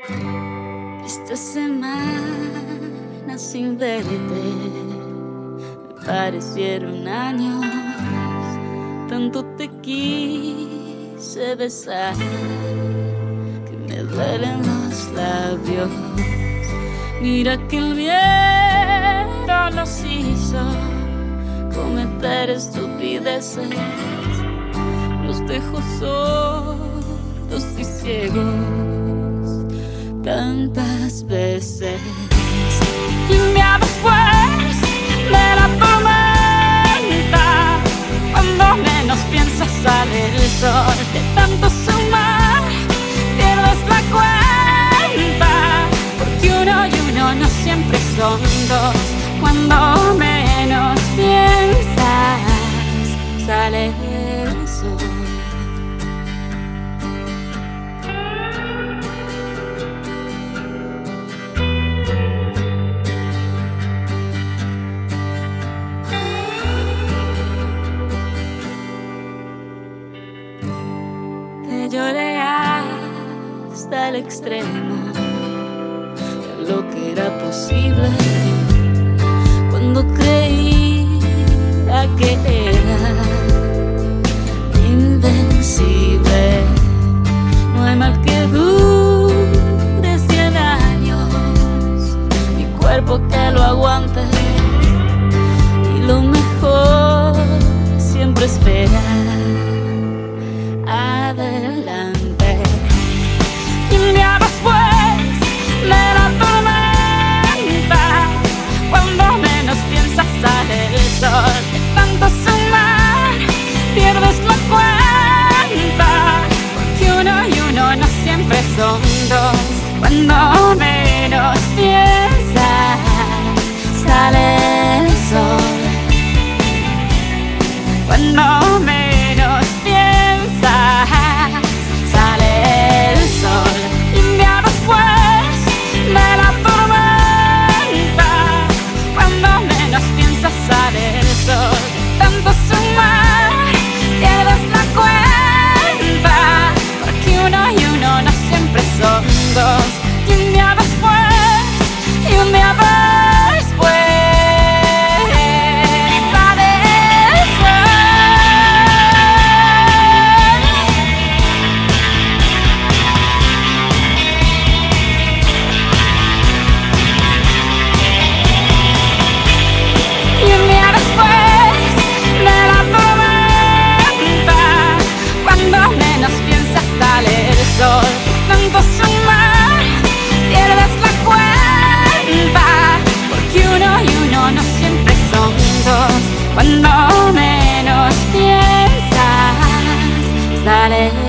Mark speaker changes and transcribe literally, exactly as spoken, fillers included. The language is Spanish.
Speaker 1: Esta semana sin verte me parecieron años. Tanto te quise besar que me duelen los labios. Mira que el viento nos hizo cometer estupideces. Nos dejó sordos y ciegos tantas veces. Y un día después de la tormenta, cuando menos piensas sale el sol. De tanto sumar pierdes la cuenta, porque uno y uno no siempre son dos. Cuando menos piensas sale el sol. Lloré hasta el extremo de lo que era posible, cuando creía que era invencible. No hay mal que dure cien años, mi cuerpo que lo aguante, y lo mejor siempre espera adelante. Y un día después de la tormenta, cuando menos piensas sale el sol. De tanto sumar pierdes la cuenta, porque uno y uno no siempre son dos. Cuando menos piensas sale el sol. Cuando menos piensas sale el sol. Y un día después de la tormenta, cuando menos piensas sale el sol. Tanto sumar pierdes la cuenta, porque uno y uno no siempre son dos. Y un día después, y un día después sale el sol. Y un día después de la tormenta, cuando menos piensas sale el sol. Tanto sumar pierdes la cuenta, porque uno y uno no siempre son dos. Cuando menos piensas sale el sol.